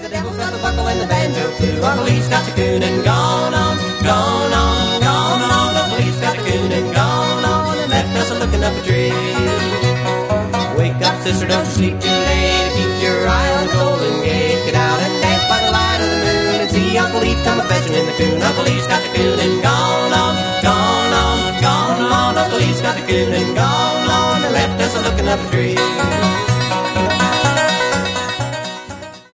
devil's got the buckle and the banjo too. Uncle Lee's got the coon and gone on, gone on, gone on. Uncle Lee's got the coon and gone on and left us a-looking up a tree. Wake up, sister, don't you sleep too late. Keep your eye on the Golden Gate. Get out and dance by the light of the moon and see Uncle Lee come a-fetching in the coon. Uncle Lee's got the coon and gone on, gone on, gone on. Uncle Lee's got the coon and gone on and left us a-looking up a tree.